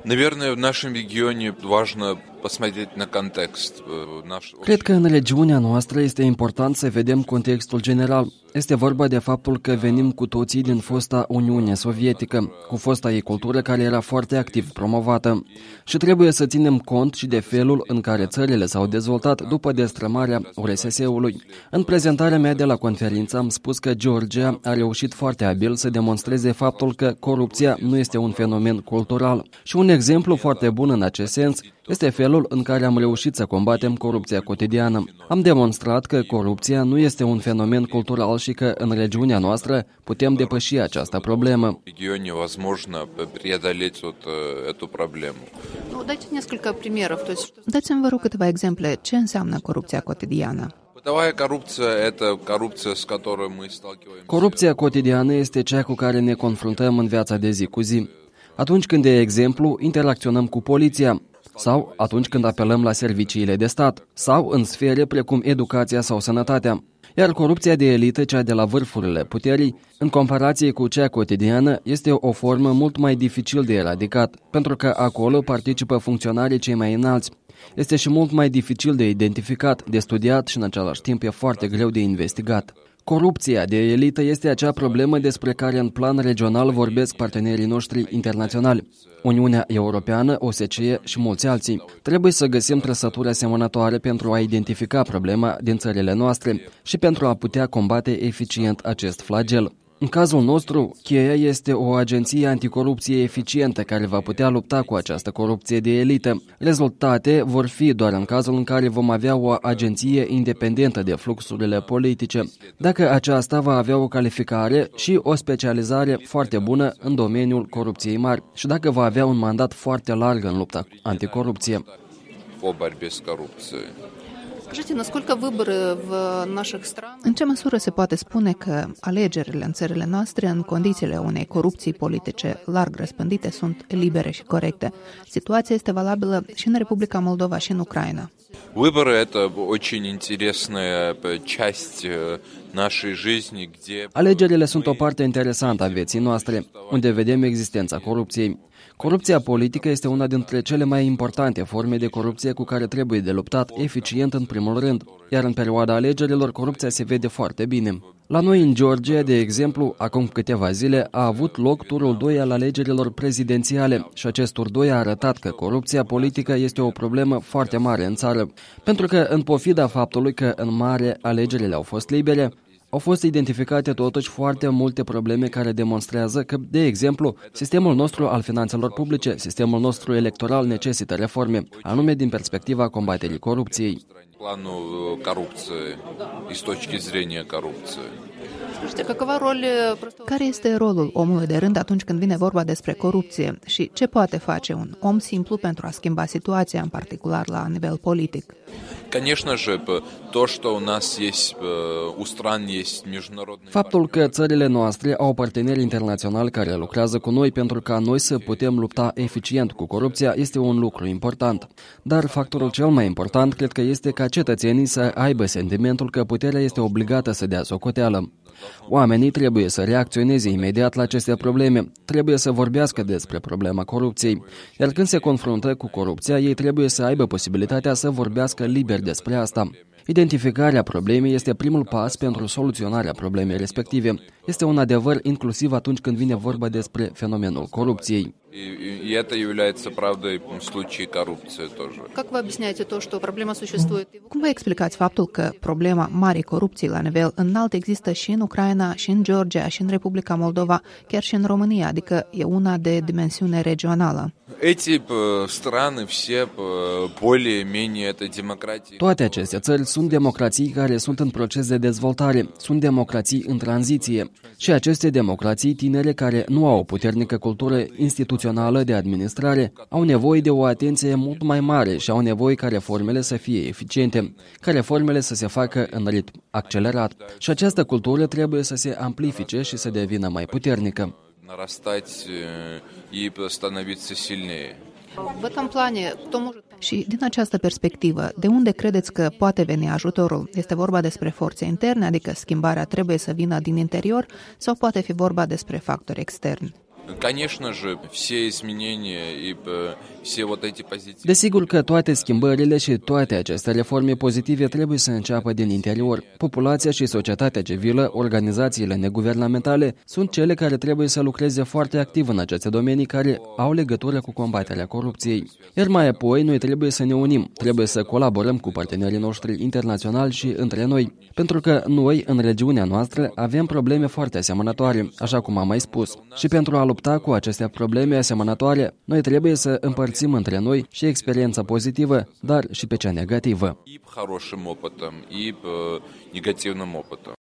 Наверное, в нашем регионе важно посмотреть на контекст. Cred că în regiunea noastră este important să vedem contextul general. Este vorba de faptul că venim cu toții din fosta Uniune Sovietică, cu fosta ei cultură care era foarte activ promovată. Și trebuie să ținem cont și de felul în care țările s-au dezvoltat după destrămarea URSS-ului. În prezentarea mea de la conferință am spus că Georgia a reușit foarte abil să demonstreze faptul că corupția nu este un fenomen cultural. Și un exemplu foarte bun în acest sens este felul în care am reușit să combatem corupția cotidiană. Am demonstrat că corupția nu este un fenomen cultural și că în regiunea noastră putem depăși această problemă. Dați-mi, vă rog, câteva exemple. Ce înseamnă corupția cotidiană? Corupția cotidiană este cea cu care ne confruntăm în viața de zi cu zi. Atunci când, de exemplu, interacționăm cu poliția, sau atunci când apelăm la serviciile de stat, sau în sfere precum educația sau sănătatea. Iar corupția de elită, cea de la vârfurile puterii, în comparație cu cea cotidiană, este o formă mult mai dificil de eradicat, pentru că acolo participă funcționarii cei mai înalți. Este și mult mai dificil de identificat, de studiat și în același timp e foarte greu de investigat. Corupția de elită este acea problemă despre care în plan regional vorbesc partenerii noștri internaționali, Uniunea Europeană, OSCE și mulți alții. Trebuie să găsim trăsături asemănătoare pentru a identifica problema din țările noastre și pentru a putea combate eficient acest flagel. În cazul nostru, cheia este o agenție anticorupție eficientă care va putea lupta cu această corupție de elită. Rezultate vor fi doar în cazul în care vom avea o agenție independentă de fluxurile politice, dacă aceasta va avea o calificare și o specializare foarte bună în domeniul corupției mari și dacă va avea un mandat foarte larg în lupta anticorupție. În ce măsură se poate spune că alegerile în țările noastre, în condițiile unei corupții politice larg răspândite, sunt libere și corecte? Situația este valabilă și în Republica Moldova și în Ucraina. Выборы – это очень интересная часть нашей жизни, где... Alegerile sunt o parte interesantă a vieții noastre, unde vedem existența corupției. Corupția politică este una dintre cele mai importante forme de corupție cu care trebuie de luptat eficient în primul rând, iar în perioada alegerilor corupția se vede foarte bine. La noi în Georgia, de exemplu, acum câteva zile a avut loc turul 2 al alegerilor prezidențiale și acest tur 2 a arătat că corupția politică este o problemă foarte mare în țară, pentru că în pofida faptului că în mare alegerile au fost libere, au fost identificate totuși foarte multe probleme care demonstrează că, de exemplu, sistemul nostru al finanțelor publice, sistemul nostru electoral necesită reforme, anume din perspectiva combaterii corupției. Planul corupției, din точки зрения corupției. Care este rolul omului de rând atunci când vine vorba despre corupție și ce poate face un om simplu pentru a schimba situația, în particular la nivel politic? Faptul că țările noastre au parteneri internaționali care lucrează cu noi pentru ca noi să putem lupta eficient cu corupția este un lucru important. Dar factorul cel mai important cred că este ca cetățenii să aibă sentimentul că puterea este obligată să dea socoteală. Oamenii trebuie să reacționeze imediat la aceste probleme, trebuie să vorbească despre problema corupției, iar când se confruntă cu corupția, ei trebuie să aibă posibilitatea să vorbească liber despre asta. Identificarea problemei este primul pas pentru soluționarea problemei respective. Este un adevăr inclusiv atunci când vine vorba despre fenomenul corupției. И это является правдой в случае коррупции тоже. Как вы объясняете то, что проблема существует? Cum vă explicați faptul că problema marii corupții la nivel înalt există și în Ucraina, și în Georgia, și în Republica Moldova, chiar și în România, adică e una de dimensiune regională? Эти страны все более-менее это демократии. Toate aceste țări sunt democrații care sunt în proces de dezvoltare, sunt democrații în tranziție. Și aceste democrații tinere care nu au o puternică cultură instituțională de administrare au nevoie de o atenție mult mai mare și au nevoie ca reformele să fie eficiente, ca reformele să se facă în ritm accelerat. Și această cultură trebuie să se amplifice și să devină mai puternică. Și din această perspectivă, de unde credeți că poate veni ajutorul? Este vorba despre forțe interne, adică schimbarea trebuie să vină din interior, sau poate fi vorba despre factori externi? Конечно же, все изменения и все вот эти позитивы. Desigur că toate schimbările și toate aceste reforme pozitive trebuie să înceapă din interior. Populația și societatea civilă, organizațiile neguvernamentale, sunt cele care trebuie să lucreze foarte activ în aceste domenii care au legătură cu combaterea corupției. Iar mai apoi, noi trebuie să ne unim, trebuie să colaborăm cu partenerii noștri internaționali și între noi, pentru că noi, în regiunea noastră, avem probleme foarte asemănătoare, așa cum am mai spus. Și pentru a lupta cu aceste probleme asemănătoare, noi trebuie să împărțim între noi și experiența pozitivă, dar și pe cea negativă. И хорошим опытом, и негативным опытом.